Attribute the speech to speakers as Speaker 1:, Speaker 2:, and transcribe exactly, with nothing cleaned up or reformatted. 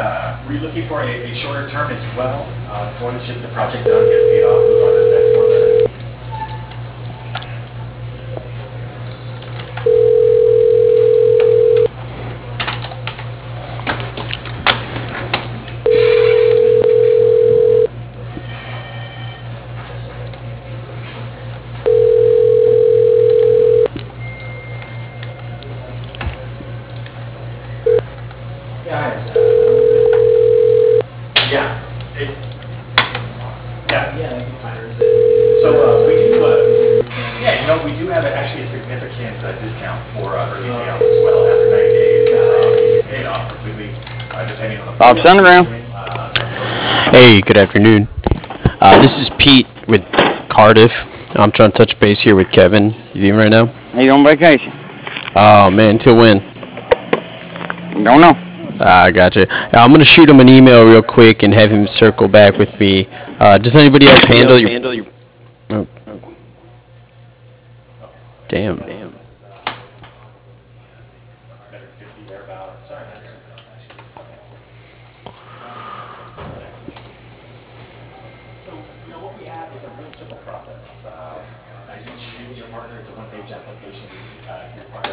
Speaker 1: uh, were you looking for a, a shorter term as well? Uh, it's more than just the project done, get paid off, move on to the next one? Yeah, it's, uh, yeah, it, yeah,
Speaker 2: Yeah, that'd be fine. Or is it-
Speaker 1: so, uh, we do, uh, yeah, you know, we do have a- actually a significant uh, discount for uh, early payouts as well, after ninety days, uh, you get paid off completely, uh, depending on the.
Speaker 3: Bob Sunderground.
Speaker 1: Uh,
Speaker 4: Hey, good afternoon. Uh, this is Pete with Cardiff. I'm trying to touch base here with Kevin. You leaving right now?
Speaker 3: He's on vacation.
Speaker 4: Oh man, till when?
Speaker 3: Don't know.
Speaker 4: Ah, I gotcha. Uh, I'm gonna shoot him an email real quick and have him circle back with me. Uh, does anybody else handle your? Oh, damn.
Speaker 1: So, you know, what we have is a real simple process. Uh, As each your partner, it's a one-page application. Uh, your partner